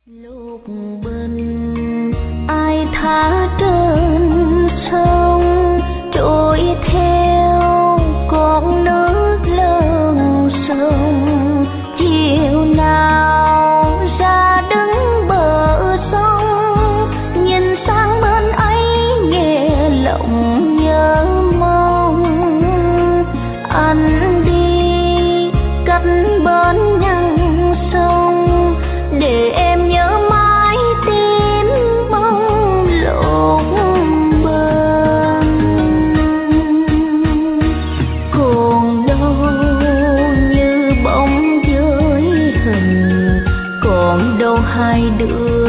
Lục bình ai thả trên sông trôi theo con nước lớn sông, chiều nào ra đứng bờ sông nhìn sang bên ấy nghe lòng nhớ mong. Anh đi cách bên nhăn sông để em nhớ mãi tim bóng lộn bên. Còn đâu như bóng với hình, còn đâu hai đứa